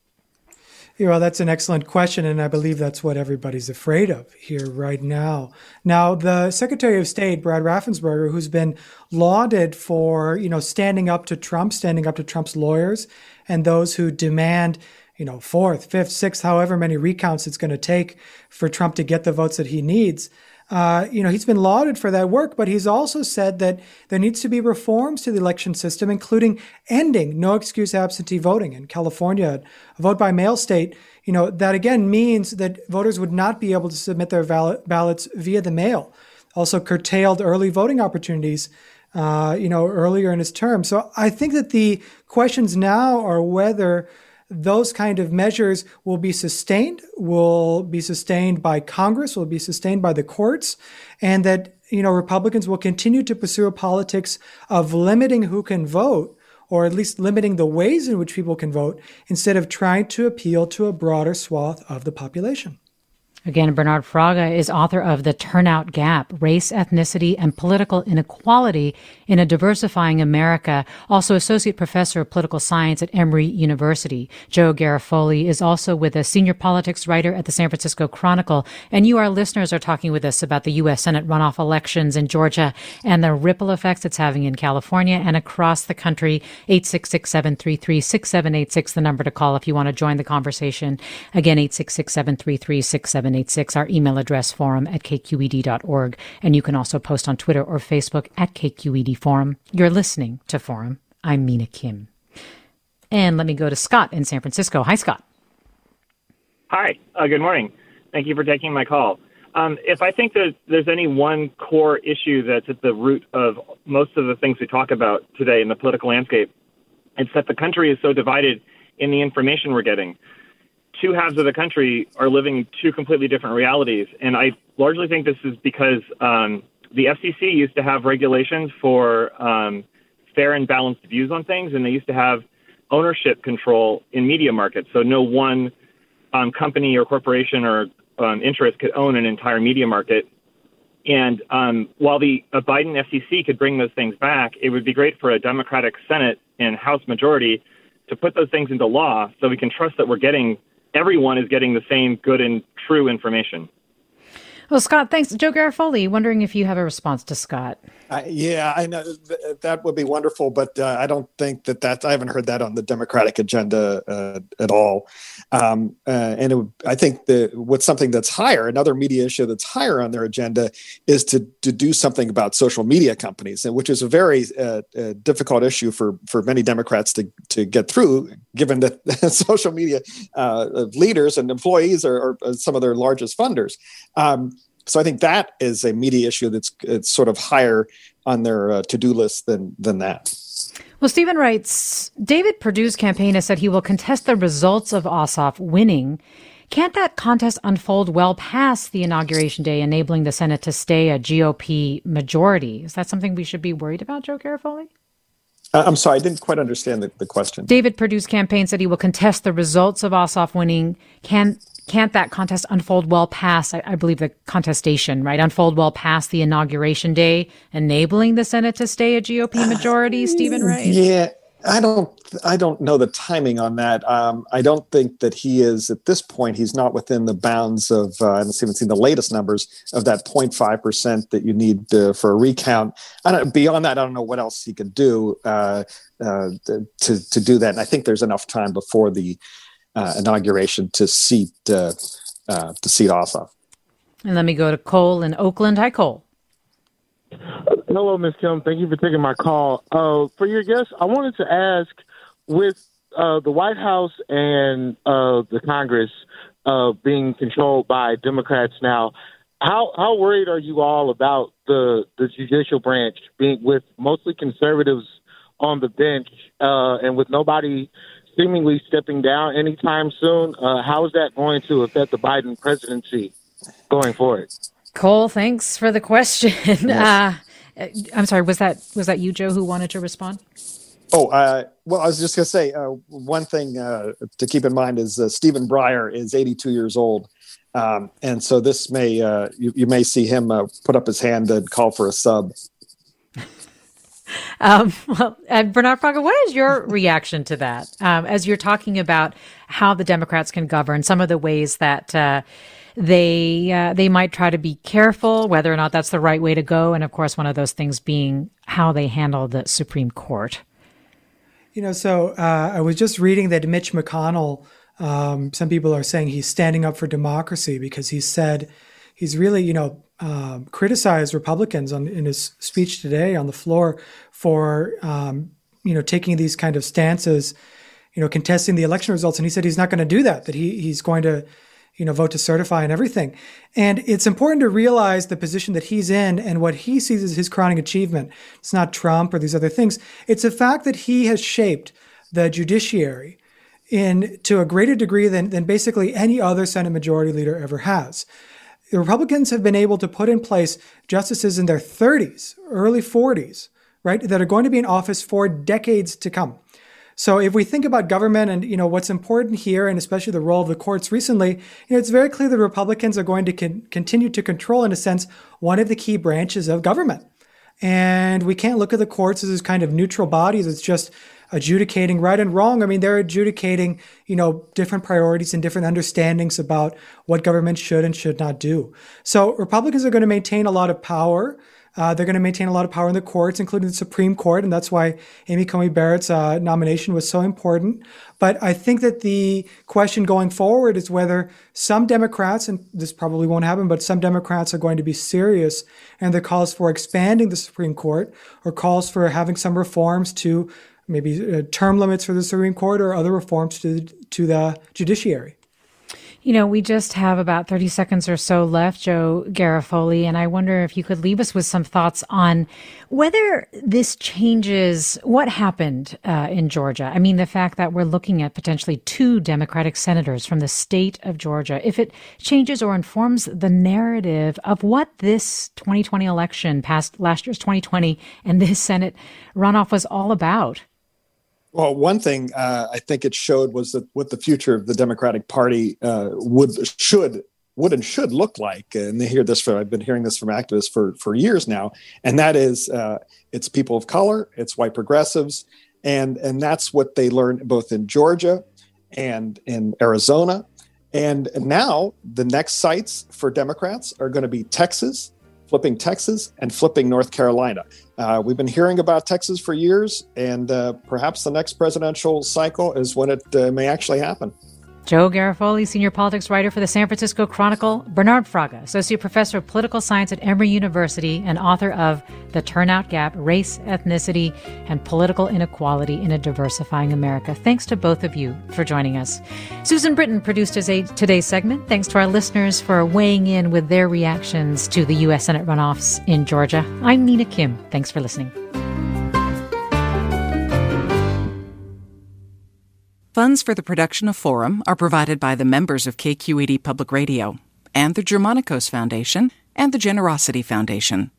Yeah, well, that's an excellent question, and I believe that's what everybody's afraid of here right now. Now, the Secretary of State, Brad Raffensperger, who's been lauded for, you know, standing up to Trump, standing up to Trump's lawyers, and those who demand, you know, fourth, fifth, sixth, however many recounts it's going to take for Trump to get the votes that he needs. Uh, you know, he's been lauded for that work, but he's also said that there needs to be reforms to the election system, including ending no excuse absentee voting in California, a vote by mail state. You know, that again means that voters would not be able to submit their ballot, ballots via the mail. Also curtailed early voting opportunities uh, you know, earlier in his term. So I think that the questions now are whether those kind of measures will be sustained, will be sustained by Congress, will be sustained by the courts, and that, you know, Republicans will continue to pursue a politics of limiting who can vote, or at least limiting the ways in which people can vote, instead of trying to appeal to a broader swath of the population. Again, Bernard Fraga is author of The Turnout Gap, Race, Ethnicity, and Political Inequality in a Diversifying America, also Associate Professor of Political Science at Emory University. Joe Garofoli is also with us, Senior Politics Writer at the San Francisco Chronicle. And you, our listeners, are talking with us about the U S Senate runoff elections in Georgia and the ripple effects it's having in California and across the country. eight six six, seven three three, six seven eight six, the number to call if you want to join the conversation. Again, eight six six, seven three three, six seven eight six, our email address, forum at k q e d dot org. And you can also post on Twitter or Facebook at K Q E D Forum. You're listening to Forum. I'm Mina Kim. And let me go to Scott in San Francisco. Hi, Scott. Hi. Uh, good morning. Thank you for taking my call. Um, if I think that there's any one core issue that's at the root of most of the things we talk about today in the political landscape, it's that the country is so divided in the information we're getting. Two halves of the country are living two completely different realities. And I largely think this is because um, the F C C used to have regulations for um, fair and balanced views on things, and they used to have ownership control in media markets. So no one um, company or corporation or um, interest could own an entire media market. And um, while the a Biden F C C could bring those things back, it would be great for a Democratic Senate and House majority to put those things into law so we can trust that we're getting everyone is getting the same good and true information. Well, Scott, thanks. Joe Garofoli, wondering if you have a response to Scott. Uh, yeah, I know th- that would be wonderful, but uh, I don't think that that I haven't heard that on the Democratic agenda uh, at all. Um, uh, and it would, I think that what's something that's higher, another media issue that's higher on their agenda, is to to do something about social media companies, which is a very uh, uh, difficult issue for for many Democrats to to get through, given that social media uh, leaders and employees are, are some of their largest funders. Um, So I think that is a media issue that's it's sort of higher on their uh, to-do list than than that. Well, Stephen writes, David Perdue's campaign has said he will contest the results of Ossoff winning. Can't that contest unfold well past the inauguration day, enabling the Senate to stay a G O P majority? Is that something we should be worried about, Joe Garofoli? Uh, I'm sorry, I didn't quite understand the, the question. David Perdue's campaign said he will contest the results of Ossoff winning. Can Can't that contest unfold well past, I, I believe the contestation, right, unfold well past the inauguration day, enabling the Senate to stay a G O P majority, uh, Stephen Wright? Yeah, I don't I don't know the timing on that. Um, I don't think that he is, at this point, he's not within the bounds of, uh, I haven't even seen the latest numbers, of that zero point five percent that you need uh, for a recount. I don't, beyond that, I don't know what else he could do uh, uh, to, to do that. And I think there's enough time before the Uh, inauguration to seat uh, uh, to seat Ossoff. And let me go to Cole in Oakland. Hi, Cole. Hello, Miz Kim. Thank you for taking my call. Uh, for your guest, I wanted to ask, with uh, the White House and uh, the Congress uh, being controlled by Democrats now, how how worried are you all about the the judicial branch being with mostly conservatives on the bench uh, and with nobody seemingly stepping down anytime soon? Uh, how is that going to affect the Biden presidency going forward? Cole, thanks for the question. Yes. Uh, I'm sorry, was that was that you, Joe, who wanted to respond? Oh, uh, well, I was just going to say uh, one thing uh, to keep in mind is uh, Stephen Breyer is eighty-two years old. Um, and so this may, uh, you, you may see him uh, put up his hand and call for a sub. Um, well, and Bernard Fraga, what is your reaction to that? Um, as you're talking about how the Democrats can govern, some of the ways that uh, they uh, they might try to be careful, whether or not that's the right way to go, and of course, one of those things being how they handle the Supreme Court. You know, so uh, I was just reading that Mitch McConnell, um, some people are saying he's standing up for democracy because he said he's really, you know, Um, criticized Republicans on, in his speech today on the floor for, um, you know, taking these kind of stances, you know, contesting the election results. And he said he's not going to do that, that he he's going to, you know, vote to certify and everything. And it's important to realize the position that he's in and what he sees as his crowning achievement. It's not Trump or these other things. It's the fact that he has shaped the judiciary in to a greater degree than, than basically any other Senate Majority Leader ever has. The Republicans have been able to put in place justices in their thirties, early forties, right, that are going to be in office for decades to come. So if we think about government and, you know, what's important here, and especially the role of the courts recently, you know, it's very clear that Republicans are going to con- continue to control, in a sense, one of the key branches of government. And we can't look at the courts as this kind of neutral bodies. It's just adjudicating right and wrong. I mean, they're adjudicating, you know, different priorities and different understandings about what government should and should not do. So Republicans are going to maintain a lot of power. Uh, they're going to maintain a lot of power in the courts, including the Supreme Court, and that's why Amy Coney Barrett's uh, nomination was so important. But I think that the question going forward is whether some Democrats, and this probably won't happen, but some Democrats are going to be serious and their calls for expanding the Supreme Court or calls for having some reforms to maybe uh, term limits for the Supreme Court or other reforms to, to the judiciary. You know, we just have about thirty seconds or so left, Joe Garofoli, and I wonder if you could leave us with some thoughts on whether this changes what happened uh, in Georgia. I mean, the fact that we're looking at potentially two Democratic senators from the state of Georgia, if it changes or informs the narrative of what this twenty twenty election, past last year's twenty twenty, and this Senate runoff was all about. Well, one thing uh, I think it showed was that what the future of the Democratic Party uh, would should would and should look like. And they hear this from I've been hearing this from activists for for years now, and that is uh, it's people of color, it's white progressives, and and that's what they learned both in Georgia and in Arizona, and now the next sites for Democrats are going to be Texas, flipping Texas, and flipping North Carolina. Uh, we've been hearing about Texas for years, and uh, perhaps the next presidential cycle is when it uh, may actually happen. Joe Garofoli, senior politics writer for the San Francisco Chronicle. Bernard Fraga, associate professor of political science at Emory University and author of The Turnout Gap, Race, Ethnicity, and Political Inequality in a Diversifying America. Thanks to both of you for joining us. Susan Britton produced today's segment. Thanks to our listeners for weighing in with their reactions to the U S Senate runoffs in Georgia. I'm Mina Kim. Thanks for listening. Funds for the production of Forum are provided by the members of K Q E D Public Radio and the Germanicos Foundation and the Generosity Foundation.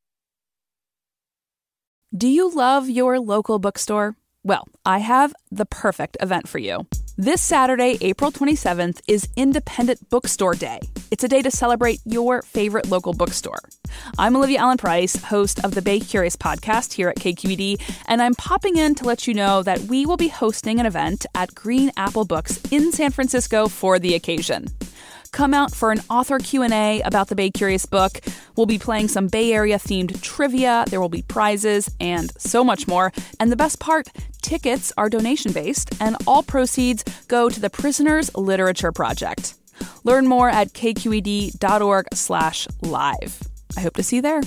Do you love your local bookstore? Well, I have the perfect event for you. This Saturday, April twenty-seventh, is Independent Bookstore Day. It's a day to celebrate your favorite local bookstore. I'm Olivia Allen Price, host of the Bay Curious podcast here at K Q E D, and I'm popping in to let you know that we will be hosting an event at Green Apple Books in San Francisco for the occasion. Come out for an author Q and A about the Bay Curious book. We'll be playing some Bay Area-themed trivia. There will be prizes and so much more. And the best part, tickets are donation-based, and all proceeds go to the Prisoners Literature Project. Learn more at kqed.org slash live. I hope to see you there.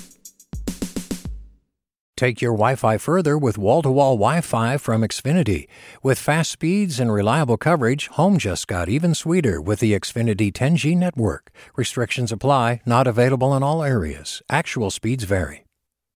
Take your Wi-Fi further with wall-to-wall Wi-Fi from Xfinity. With fast speeds and reliable coverage, home just got even sweeter with the Xfinity ten G network. Restrictions apply, not available in all areas. Actual speeds vary.